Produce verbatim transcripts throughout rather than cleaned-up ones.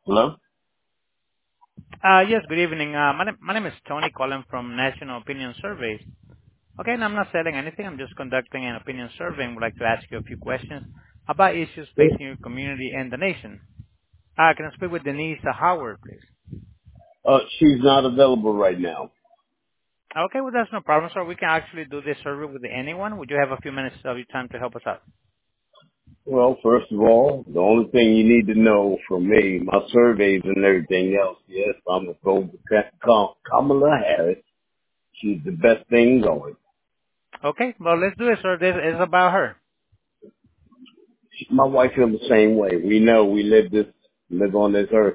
Hello? Uh Yes, good evening. Uh My name my name is Tony calling from National Opinion Surveys. Okay, and I'm not selling anything. I'm just conducting an opinion survey and would like to ask you a few questions about issues facing your community and the nation. Uh Can I speak with Denise Howard, please? Uh, she's not available right now. Okay, well, that's no problem, sir. We can actually do this survey with anyone. Would you have a few minutes of your time to help us out? Well, first of all, the only thing you need to know from me, my surveys and everything else, yes, I'm going to go with Ka- Ka- Kamala Harris. She's the best thing going. Okay, well, let's do it, sir. This is about her. She, my wife feels the same way. We know we live this, live on this earth.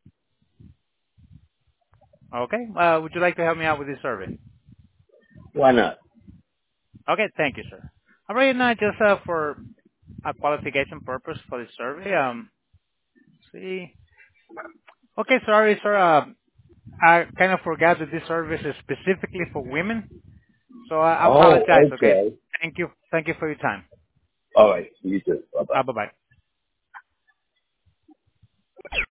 Okay, uh, would you like to help me out with this survey? Why not? Okay, thank you, sir. All right, now just uh, for a qualification purpose for the survey, um, see. Okay, sorry, sir. Uh, I kind of forgot that this service is specifically for women, so I I Oh, apologize. Okay. okay. Thank you. Thank you for your time. All right. You too. Bye-bye. Uh, bye bye.